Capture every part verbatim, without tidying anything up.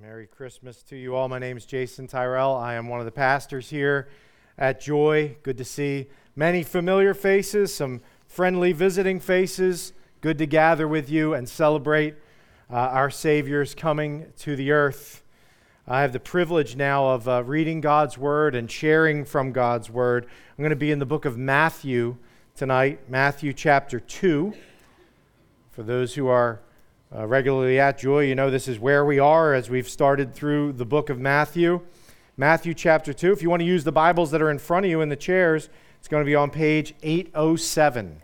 Merry Christmas to you all. My name is Jason Tyrell. I am one of the pastors here at Joy. Good to see many familiar faces, some friendly visiting faces. Good to gather with you and celebrate uh, our Savior's coming to the earth. I have the privilege now of uh, reading God's Word and sharing from God's Word. I'm going to be in the book of Matthew tonight, Matthew chapter two. For those who are Uh, regularly at Joy, you know this is where we are as we've started through the book of Matthew. Matthew chapter two. If you want to use the Bibles that are in front of you in the chairs, it's going to be on page eight oh seven.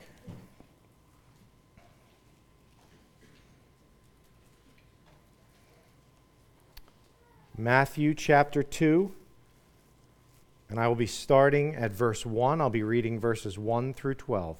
Matthew chapter two. And I will be starting at verse one. I'll be reading verses one through twelve.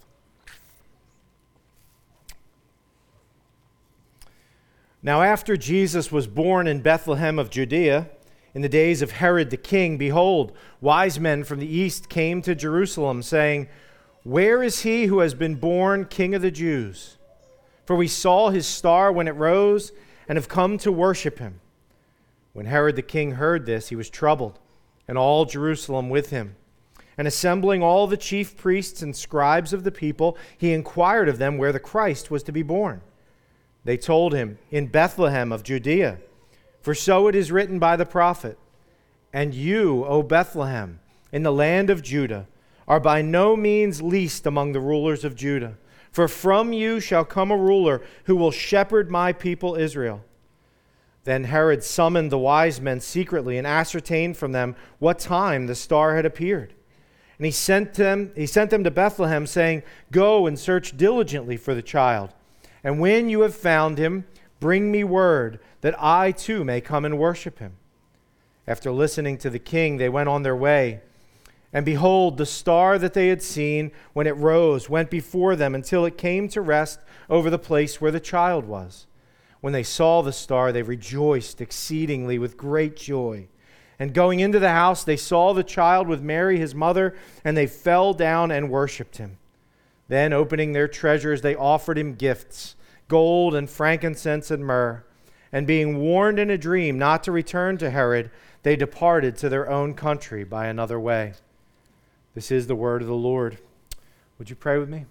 Now after Jesus was born in Bethlehem of Judea, in the days of Herod the king, behold, wise men from the east came to Jerusalem, saying, "Where is he who has been born King of the Jews? For we saw his star when it rose, and have come to worship him." When Herod the king heard this, he was troubled, and all Jerusalem with him. And assembling all the chief priests and scribes of the people, he inquired of them where the Christ was to be born. They told him, "In Bethlehem of Judea, for so it is written by the prophet, 'And you, O Bethlehem, in the land of Judah, are by no means least among the rulers of Judah. For from you shall come a ruler who will shepherd my people Israel.' Then Herod summoned the wise men secretly and ascertained from them what time the star had appeared. And he sent them, he sent them to Bethlehem, saying, 'Go and search diligently for the child. And when you have found him, bring me word that I too may come and worship him.' After listening to the king, they went on their way. And behold, the star that they had seen when it rose went before them until it came to rest over the place where the child was. When they saw the star, they rejoiced exceedingly with great joy. And going into the house, they saw the child with Mary his mother, and they fell down and worshipped him. Then, opening their treasures, they offered him gifts, gold and frankincense and myrrh. And being warned in a dream not to return to Herod, they departed to their own country by another way." This is the word of the Lord. Would you pray with me?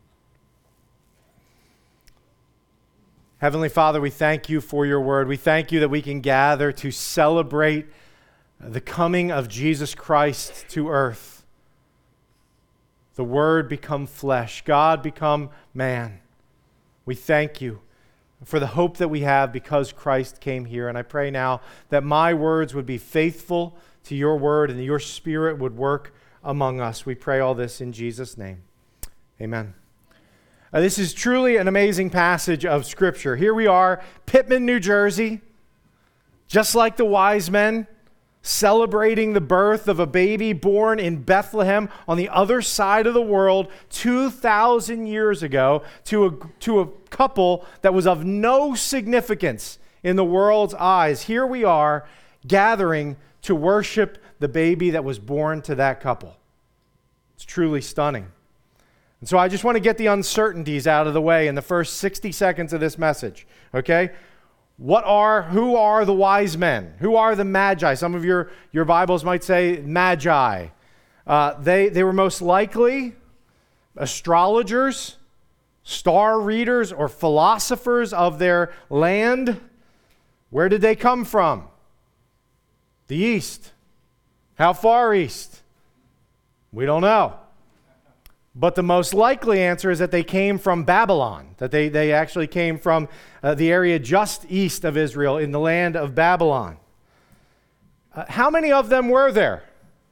Heavenly Father, we thank you for your word. We thank you that we can gather to celebrate the coming of Jesus Christ to earth. The Word become flesh, God become man. We thank you for the hope that we have because Christ came here. And I pray now that my words would be faithful to your word and that your Spirit would work among us. We pray all this in Jesus' name. Amen. Uh, this is truly an amazing passage of Scripture. Here we are, Pittman, New Jersey, just like the wise men, celebrating the birth of a baby born in Bethlehem on the other side of the world two thousand years ago to a, to a couple that was of no significance in the world's eyes. Here we are gathering to worship the baby that was born to that couple. It's truly stunning. And so I just want to get the uncertainties out of the way in the first sixty seconds of this message, okay? What are, who are the wise men? Who are the magi? Some of your, your Bibles might say magi. Uh, they, they were most likely astrologers, star readers, or philosophers of their land. Where did they come from? The east. How far east? We don't know. But the most likely answer is that they came from Babylon, that they, they actually came from uh, the area just east of Israel in the land of Babylon. Uh, how many of them were there?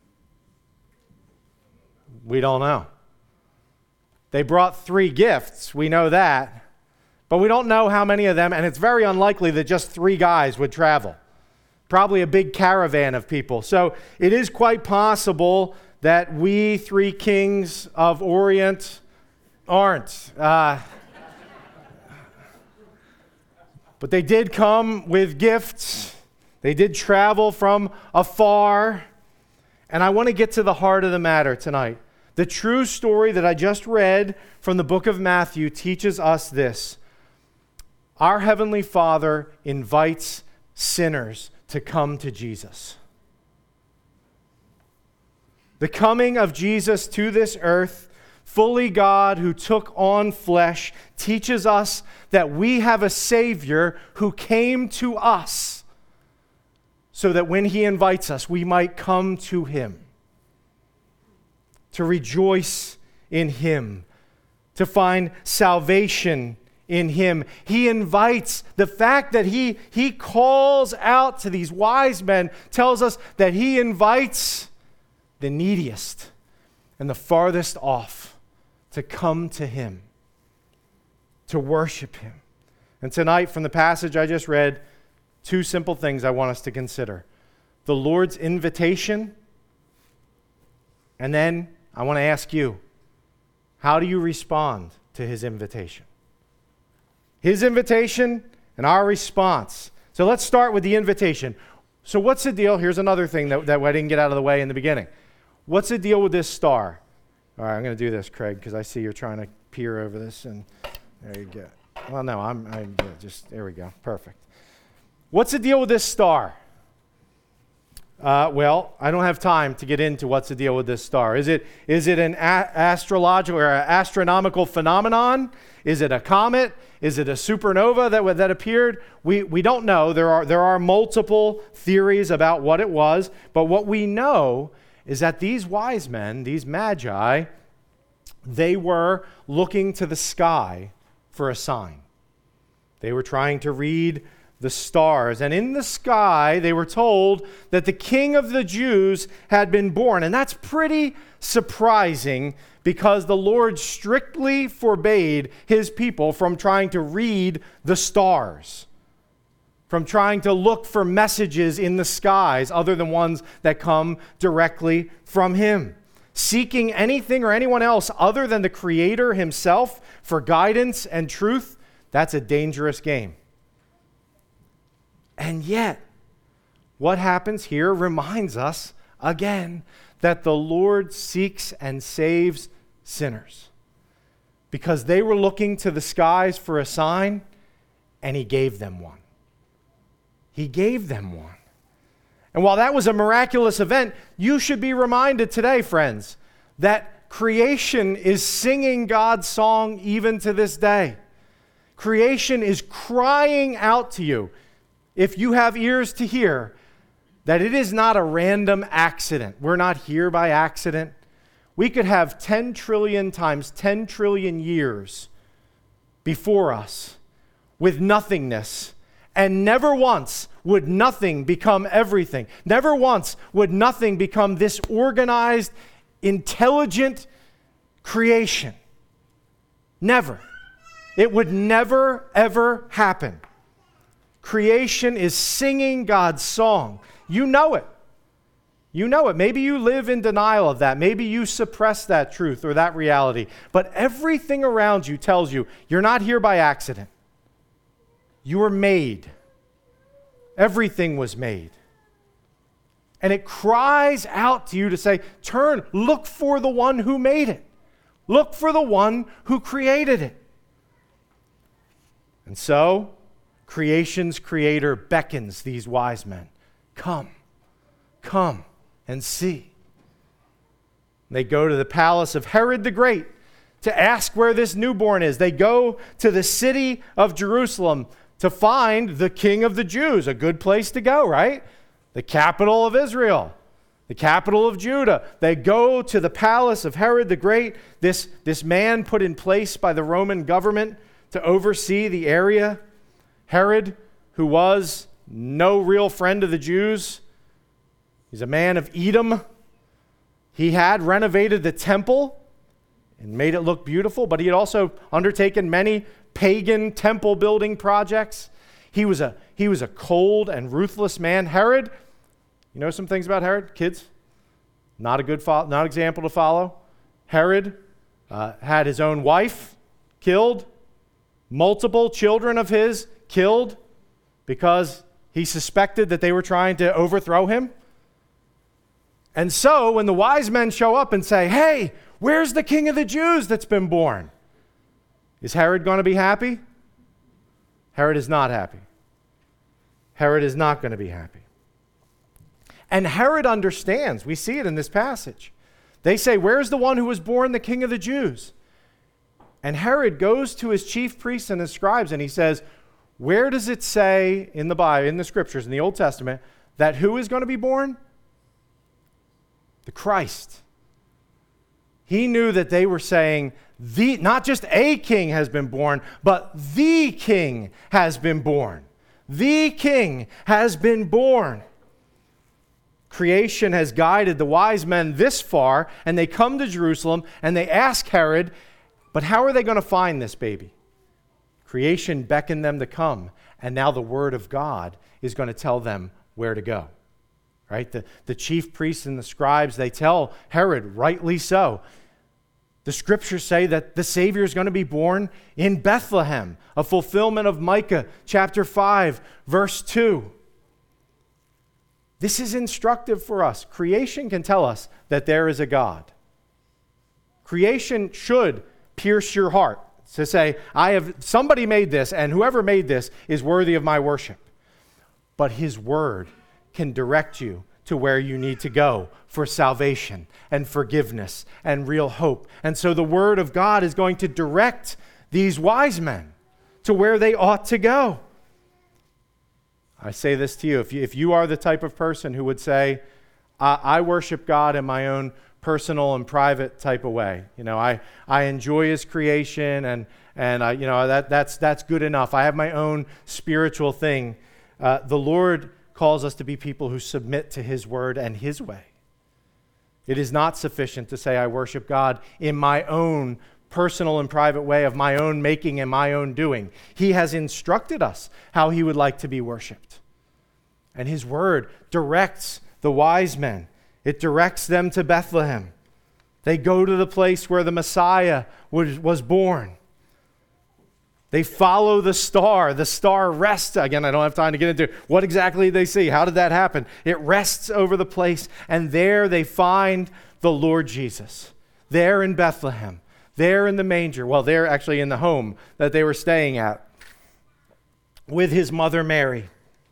We don't know. They brought three gifts, we know that, but we don't know how many of them, and it's very unlikely that just three guys would travel. Probably a big caravan of people. So it is quite possible that we three kings of Orient aren't. Uh, but they did come with gifts. They did travel from afar. And I want to get to the heart of the matter tonight. The true story that I just read from the book of Matthew teaches us this. Our Heavenly Father invites sinners to come to Jesus. The coming of Jesus to this earth, fully God who took on flesh, teaches us that we have a Savior who came to us so that when he invites us, we might come to him, to rejoice in him, to find salvation in him. He invites, the fact that he, he calls out to these wise men tells us that he invites the neediest and the farthest off to come to him, to worship him. And tonight, from the passage I just read, two simple things I want us to consider. The Lord's invitation, and then I want to ask you, how do you respond to his invitation? His invitation and our response. So let's start with the invitation. So what's the deal? Here's another thing that, that I didn't get out of the way in the beginning. What's the deal with this star? All right, I'm going to do this, Craig, because I see you're trying to peer over this, and there you go. Well, no, I'm, I'm yeah, just, there we go. Perfect. What's the deal with this star? Uh, well, I don't have time to get into what's the deal with this star. Is it is it an a- astrological or an astronomical phenomenon? Is it a comet? Is it a supernova that that appeared? We we don't know. There are there are multiple theories about what it was, but what we know is that these wise men, these magi, they were looking to the sky for a sign. They were trying to read the stars. And in the sky, they were told that the King of the Jews had been born. And that's pretty surprising because the Lord strictly forbade his people from trying to read the stars, from trying to look for messages in the skies other than ones that come directly from him. Seeking anything or anyone else other than the Creator himself for guidance and truth, that's a dangerous game. And yet, what happens here reminds us again that the Lord seeks and saves sinners. Because they were looking to the skies for a sign, and he gave them one. He gave them one. And while that was a miraculous event, you should be reminded today, friends, that creation is singing God's song even to this day. Creation is crying out to you, if you have ears to hear, that it is not a random accident. We're not here by accident. We could have ten trillion times ten trillion years before us with nothingness, and never once would nothing become everything. Never once would nothing become this organized, intelligent creation. Never. It would never, ever happen. Creation is singing God's song. You know it. You know it. Maybe you live in denial of that. Maybe you suppress that truth or that reality. But everything around you tells you you're not here by accident. You were made. Everything was made. And it cries out to you to say, turn, look for the one who made it. Look for the one who created it. And so, creation's creator beckons these wise men. Come, come and see. They go to the palace of Herod the Great to ask where this newborn is. They go to the city of Jerusalem to find the King of the Jews. A good place to go, right? The capital of Israel, the capital of Judah. They go to the palace of Herod the Great, this, this man put in place by the Roman government to oversee the area. Herod, who was no real friend of the Jews, he's a man of Edom. He had renovated the temple and made it look beautiful, but he had also undertaken many pagan temple building projects. He was a, he was a cold and ruthless man. Herod, you know some things about Herod, kids? Not a good fo- not example to follow. Herod uh, had his own wife killed, multiple children of his killed because he suspected that they were trying to overthrow him. And so when the wise men show up and say, hey, where's the King of the Jews that's been born? Is Herod going to be happy? Herod is not happy. Herod is not going to be happy. And Herod understands. We see it in this passage. They say, "Where's the one who was born the King of the Jews?" And Herod goes to his chief priests and his scribes and he says, "Where does it say in the Bible, in the scriptures, in the Old Testament, that who is going to be born? The Christ." He knew that they were saying, the, not just a king has been born, but the king has been born. The king has been born. Creation has guided the wise men this far, and they come to Jerusalem and they ask Herod, but how are they going to find this baby? Creation beckoned them to come, and now the word of God is going to tell them where to go. Right? The, the chief priests and the scribes, they tell Herod, rightly so. The scriptures say that the Savior is going to be born in Bethlehem, a fulfillment of Micah chapter five, verse two. This is instructive for us. Creation can tell us that there is a God. Creation should pierce your heart to say, I have somebody made this, and whoever made this is worthy of my worship. But his word can direct you to where you need to go for salvation and forgiveness and real hope. And so the word of God is going to direct these wise men to where they ought to go. I say this to you, if you, if you are the type of person who would say, I, I worship God in my own personal and private type of way. You know, I, I enjoy his creation and, and I, you know, that, that's, that's good enough. I have my own spiritual thing. Uh, the Lord calls us to be people who submit to his word and his way. It is not sufficient to say I worship God in my own personal and private way of my own making and my own doing. He has instructed us how he would like to be worshiped. And his word directs the wise men. It directs them to Bethlehem. They go to the place where the Messiah was, was born. They follow the star. The star rests. Again, I don't have time to get into what exactly they see. How did that happen? It rests over the place, and there they find the Lord Jesus. There in Bethlehem. There in the manger. Well, there actually in the home that they were staying at with his mother Mary.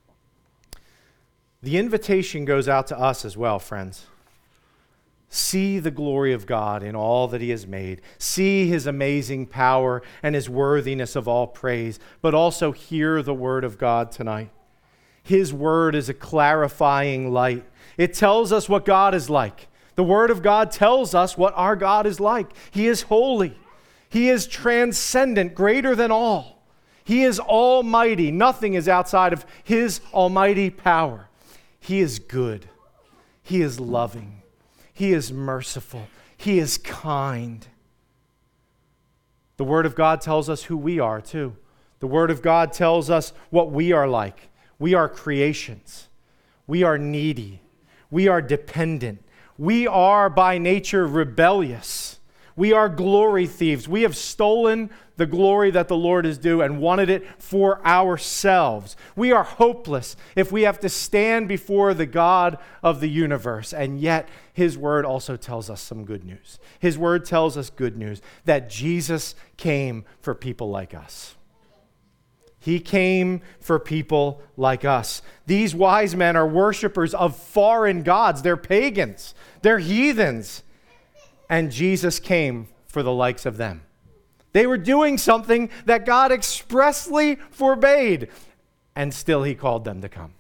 The invitation goes out to us as well, friends. See the glory of God in all that he has made. See his amazing power and his worthiness of all praise, but also hear the word of God tonight. His word is a clarifying light. It tells us what God is like. The word of God tells us what our God is like. He is holy. He is transcendent, greater than all. He is almighty. Nothing is outside of his almighty power. He is good. He is loving. He is merciful. He is kind. The word of God tells us who we are too. The word of God tells us what we are like. We are creations. We are needy. We are dependent. We are by nature rebellious. We are glory thieves. We have stolen the glory that the Lord is due and wanted it for ourselves. We are hopeless if we have to stand before the God of the universe. And yet, his word also tells us some good news. His word tells us good news, that Jesus came for people like us. He came for people like us. These wise men are worshipers of foreign gods. They're pagans. They're heathens. And Jesus came for the likes of them. They were doing something that God expressly forbade, and still he called them to come.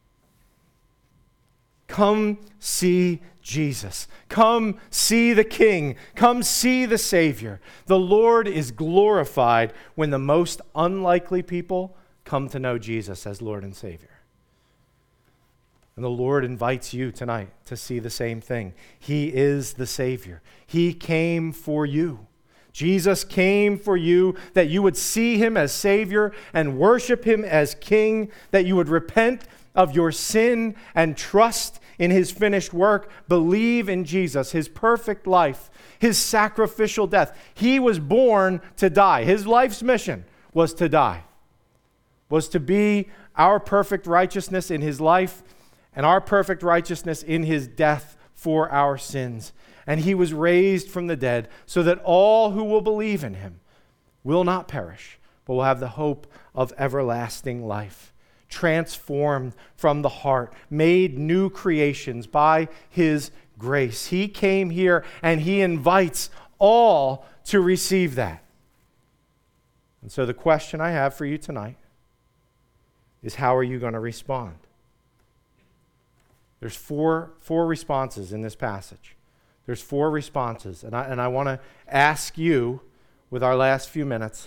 Come see Jesus. Come see the King. Come see the Savior. The Lord is glorified when the most unlikely people come to know Jesus as Lord and Savior. And the Lord invites you tonight to see the same thing. He is the Savior. He came for you. Jesus came for you, that you would see him as Savior and worship him as King, that you would repent of your sin and trust in his finished work. Believe in Jesus, his perfect life, his sacrificial death. He was born to die. His life's mission was to die, was to be our perfect righteousness in his life and our perfect righteousness in his death for our sins. And he was raised from the dead so that all who will believe in him will not perish, but will have the hope of everlasting life. transformed from the heart, made new creations by his grace. He came here and he invites all to receive that. And so the question I have for you tonight is, how are you going to respond? There's four, four responses in this passage. There's four responses. And I, and I want to ask you, with our last few minutes,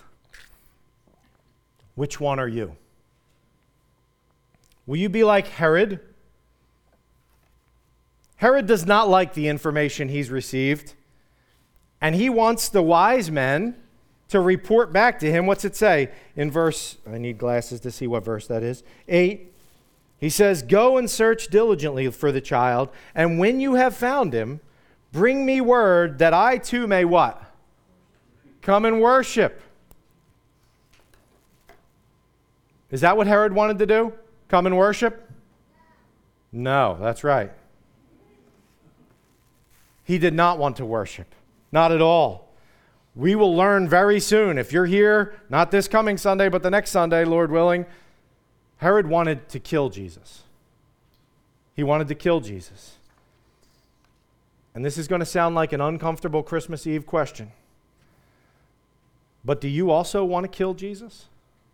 which one are you? Will you be like Herod? Herod does not like the information he's received, and he wants the wise men to report back to him. What's it say in verse, I need glasses to see what verse that is, eight. He says, "Go and search diligently for the child, and when you have found him, bring me word that I too may" what? "Come and worship." Is that what Herod wanted to do? Come and worship? No, that's right. He did not want to worship. Not at all. We will learn very soon. If you're here, not this coming Sunday, but the next Sunday, Lord willing, Herod wanted to kill Jesus. He wanted to kill Jesus. And this is going to sound like an uncomfortable Christmas Eve question. But do you also want to kill Jesus?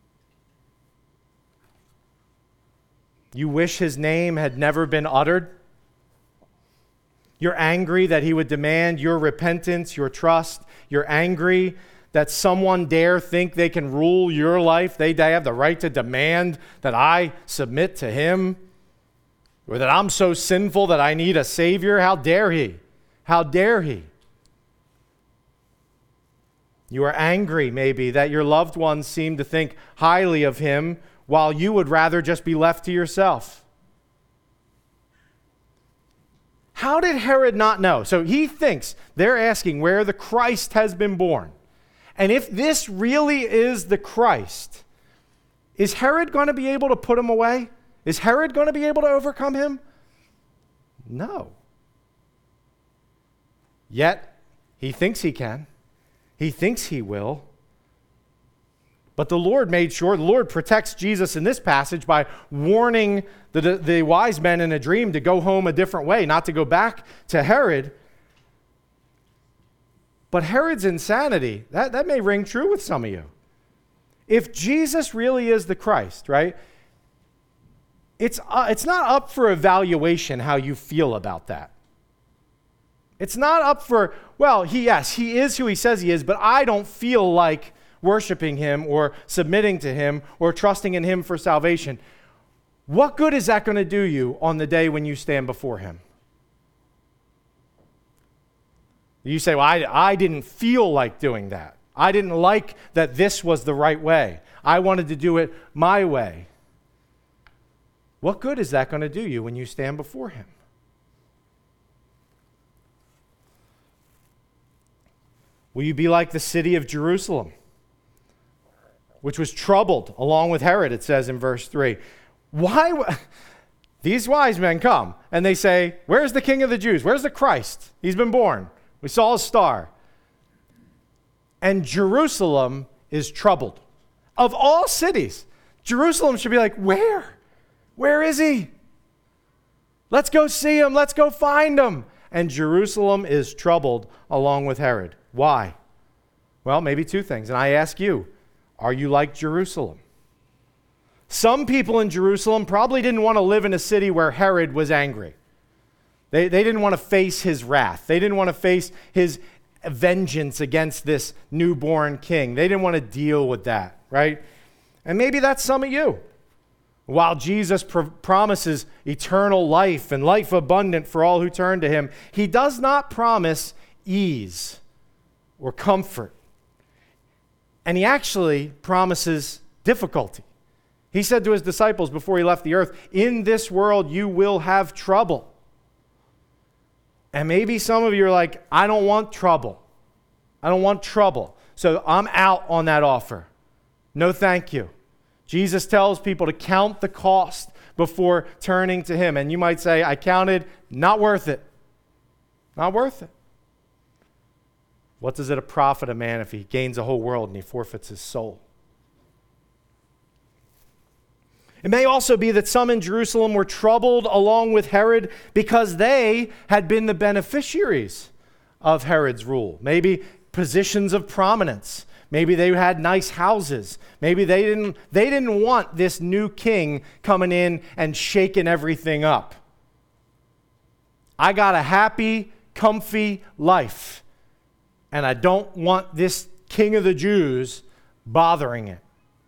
You wish his name had never been uttered? You're angry that he would demand your repentance, your trust. You're angry that someone dare think they can rule your life. They, they have the right to demand that I submit to him, or that I'm so sinful that I need a Savior. How dare he? How dare he? You are angry, maybe, that your loved ones seem to think highly of him while you would rather just be left to yourself. How did Herod not know? So he thinks they're asking where the Christ has been born. And if this really is the Christ, is Herod going to be able to put him away? Is Herod going to be able to overcome him? No. Yet, he thinks he can. He thinks he will. But the Lord made sure, the Lord protects Jesus in this passage by warning the, the, the wise men in a dream to go home a different way, not to go back to Herod. But Herod's insanity, that, that may ring true with some of you. If Jesus really is the Christ, right, it's, uh, it's not up for evaluation how you feel about that. It's not up for, well, he, yes, he is who he says he is, but I don't feel like worshiping him or submitting to him or trusting in him for salvation. What good is that going to do you on the day when you stand before him? You say, well, I, I didn't feel like doing that. I didn't like that this was the right way. I wanted to do it my way. What good is that going to do you when you stand before him? Will you be like the city of Jerusalem, which was troubled along with Herod, it says in verse three. Why? W- These wise men come and they say, where's the King of the Jews? Where's the Christ? He's been born. We saw his star. And Jerusalem is troubled. Of all cities, Jerusalem should be like, where? Where is he? Let's go see him. Let's go find him. And Jerusalem is troubled along with Herod. Why? Well, maybe two things. And I ask you, are you like Jerusalem? Some people in Jerusalem probably didn't want to live in a city where Herod was angry. They, they didn't want to face his wrath. They didn't want to face his vengeance against this newborn king. They didn't want to deal with that, right? And maybe that's some of you. While Jesus pr- promises eternal life and life abundant for all who turn to him, he does not promise ease or comfort. And he actually promises difficulty. He said to his disciples before he left the earth, in this world you will have trouble. And maybe some of you are like, I don't want trouble. I don't want trouble. So I'm out on that offer. No, thank you. Jesus tells people to count the cost before turning to him. And you might say, I counted, not worth it. Not worth it. What does it profit a man if he gains a whole world and he forfeits his soul? It may also be that some in Jerusalem were troubled along with Herod because they had been the beneficiaries of Herod's rule. Maybe positions of prominence. Maybe they had nice houses. Maybe they didn't, they didn't want this new king coming in and shaking everything up. I got a happy, comfy life, and I don't want this king of the Jews bothering it.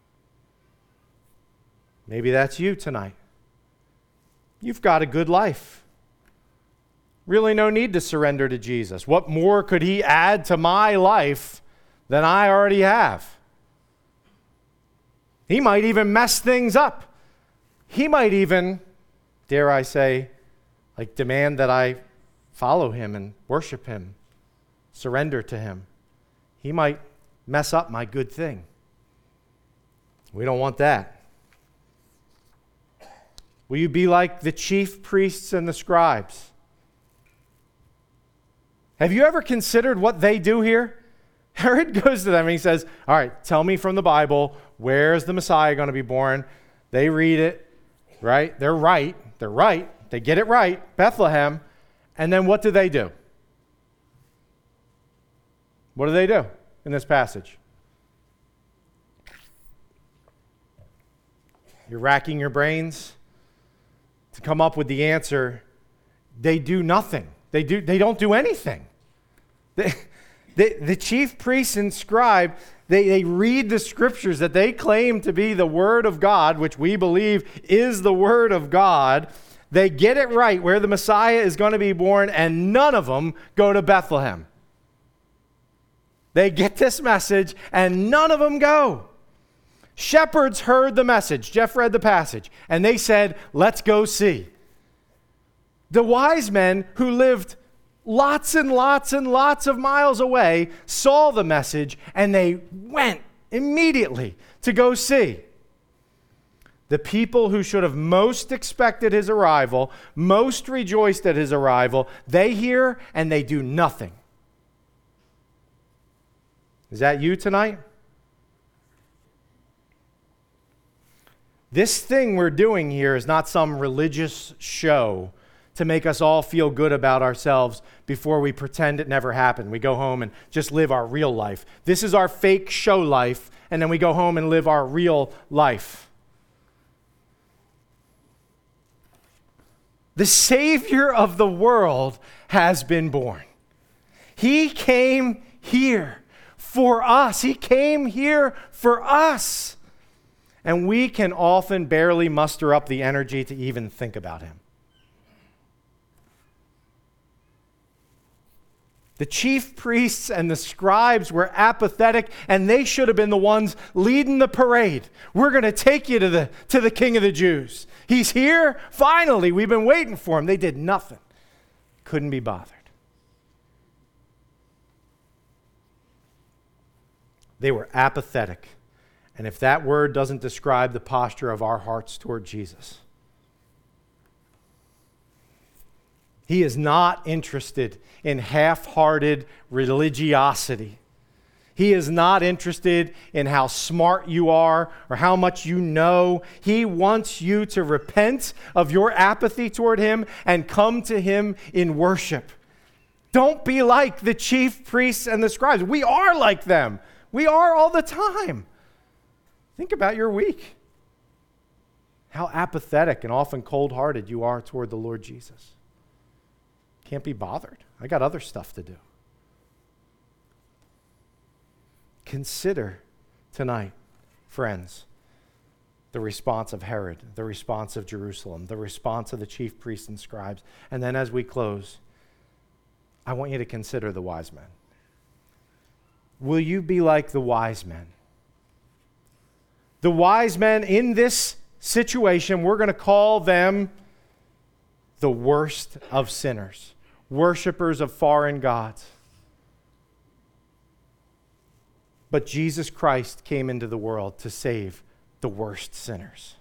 Maybe that's you tonight. You've got a good life. Really no need to surrender to Jesus. What more could he add to my life than I already have? He might even mess things up. He might even, dare I say, like demand that I follow him and worship him, surrender to him. He might mess up my good thing. We don't want that. Will you be like the chief priests and the scribes? Have you ever considered what they do here? Herod goes to them and he says, all right, tell me from the Bible, where's the Messiah going to be born? They read it, right? They're right. They're right. They get it right, Bethlehem. And then what do they do? What do they do in this passage? You're racking your brains to come up with the answer. They do nothing. They do. They don't do anything. They, the, the chief priests and scribe, they, they read the scriptures that they claim to be the Word of God, which we believe is the Word of God. They get it right where the Messiah is going to be born, and none of them go to Bethlehem. They get this message, and none of them go. Shepherds heard the message. Jeff read the passage, and they said, let's go see. The wise men who lived lots and lots and lots of miles away saw the message, and they went immediately to go see. The people who should have most expected his arrival, most rejoiced at his arrival, they hear and they do nothing. Is that you tonight? This thing we're doing here is not some religious show to make us all feel good about ourselves before we pretend it never happened. We go home and just live our real life. This is our fake show life, and then we go home and live our real life. The Savior of the world has been born. He came here for us. He came here for us. And we can often barely muster up the energy to even think about him. The chief priests and the scribes were apathetic, and they should have been the ones leading the parade. We're going to take you to the, to the King of the Jews. He's here. Finally, we've been waiting for him. They did nothing. Couldn't be bothered. They were apathetic. And if that word doesn't describe the posture of our hearts toward Jesus, he is not interested in half-hearted religiosity. He is not interested in how smart you are or how much you know. He wants you to repent of your apathy toward him and come to him in worship. Don't be like the chief priests and the scribes. We are like them. We are all the time. Think about your week. How apathetic and often cold-hearted you are toward the Lord Jesus. Can't be bothered. I got other stuff to do. Consider tonight, friends, the response of Herod, the response of Jerusalem, the response of the chief priests and scribes. And then as we close, I want you to consider the wise men. Will you be like the wise men? The wise men in this situation, we're going to call them the worst of sinners, worshipers of foreign gods. But Jesus Christ came into the world to save the worst sinners.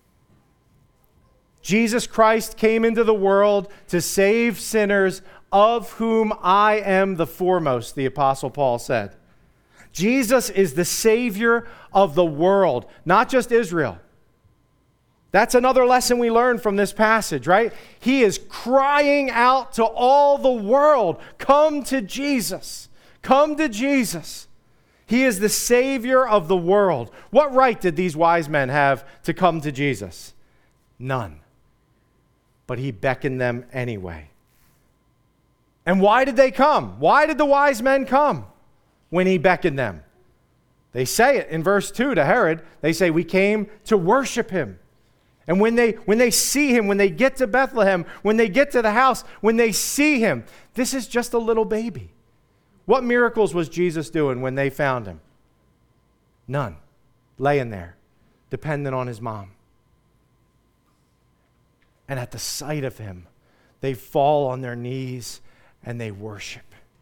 Jesus Christ came into the world to save sinners, of whom I am the foremost, the Apostle Paul said. Jesus is the Savior of the world, not just Israel. That's another lesson we learn from this passage, right? He is crying out to all the world, come to Jesus. Come to Jesus. He is the Savior of the world. What right did these wise men have to come to Jesus? None. But he beckoned them anyway. And why did they come? Why did the wise men come when he beckoned them? They say it in verse two to Herod. They say, we came to worship him. And when they when they see him, when they get to Bethlehem, when they get to the house, when they see him, this is just a little baby. What miracles was Jesus doing when they found him? None. Laying there, dependent on his mom. And at the sight of him, they fall on their knees and they worship.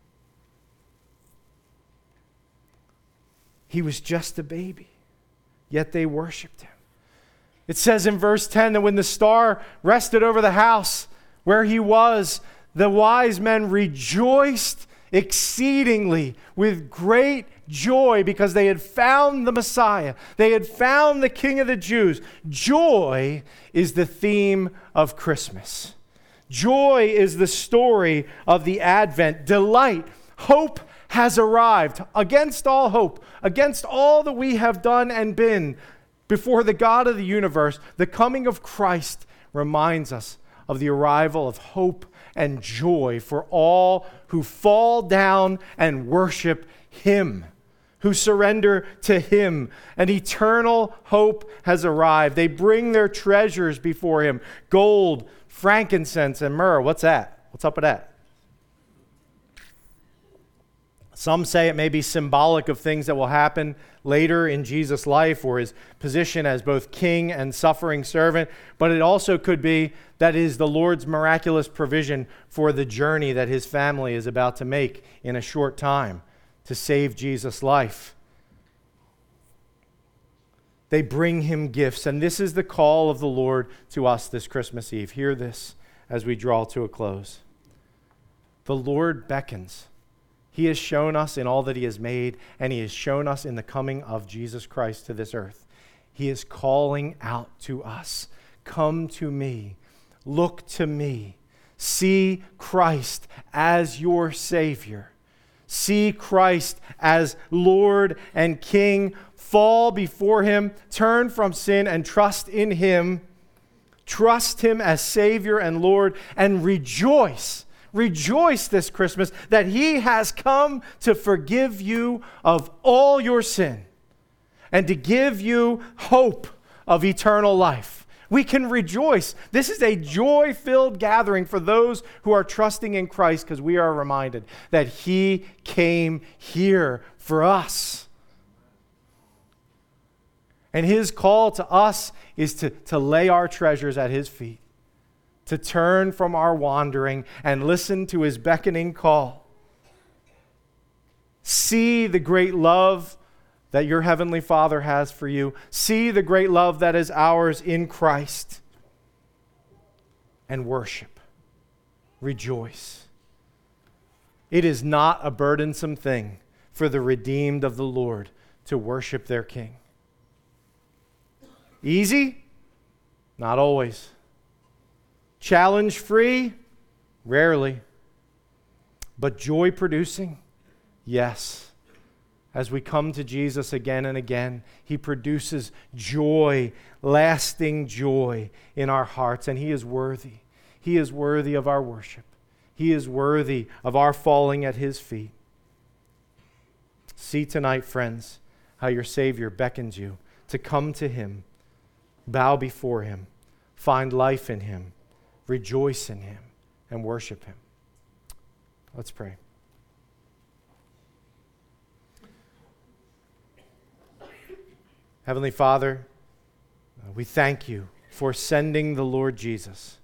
He was just a baby, yet they worshiped him. It says in verse ten that when the star rested over the house where he was, the wise men rejoiced exceedingly with great joy because they had found the Messiah. They had found the King of the Jews. Joy is the theme of Christmas. Joy is the story of the Advent. Delight, hope has arrived against all hope, against all that we have done and been. Before the God of the universe, the coming of Christ reminds us of the arrival of hope and joy for all who fall down and worship him, who surrender to him. An eternal hope has arrived. They bring their treasures before him, gold, frankincense, and myrrh. What's that? What's up with that? Some say it may be symbolic of things that will happen later in Jesus' life or his position as both king and suffering servant, but it also could be that is the Lord's miraculous provision for the journey that his family is about to make in a short time to save Jesus' life. They bring him gifts, and this is the call of the Lord to us this Christmas Eve. Hear this as we draw to a close. The Lord beckons. He has shown us in all that he has made, and he has shown us in the coming of Jesus Christ to this earth. He is calling out to us, come to me, look to me, see Christ as your Savior. See Christ as Lord and King. Fall before him, turn from sin and trust in him. Trust him as Savior and Lord, and rejoice. Rejoice this Christmas that he has come to forgive you of all your sin and to give you hope of eternal life. We can rejoice. This is a joy-filled gathering for those who are trusting in Christ because we are reminded that he came here for us. And his call to us is to, to lay our treasures at his feet, to turn from our wandering and listen to his beckoning call. See the great love that your heavenly Father has for you. See the great love that is ours in Christ. And worship. Rejoice. It is not a burdensome thing for the redeemed of the Lord to worship their King. Easy? Not always. Challenge-free? Rarely. But joy-producing? Yes. As we come to Jesus again and again, he produces joy, lasting joy in our hearts, and he is worthy. He is worthy of our worship. He is worthy of our falling at his feet. See tonight, friends, how your Savior beckons you to come to him, bow before him, find life in him, rejoice in him, and worship him. Let's pray. Heavenly Father, we thank you for sending the Lord Jesus,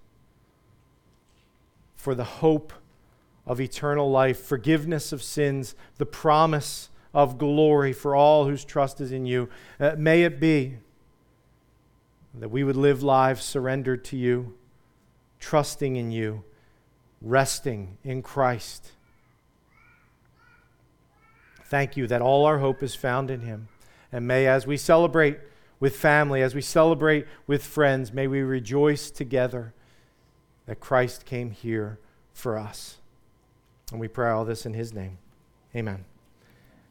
for the hope of eternal life, forgiveness of sins, the promise of glory for all whose trust is in you. Uh, may it be that we would live lives surrendered to you, trusting in you, resting in Christ. Thank you that all our hope is found in him. And may, as we celebrate with family, as we celebrate with friends, may we rejoice together that Christ came here for us. And we pray all this in his name. Amen.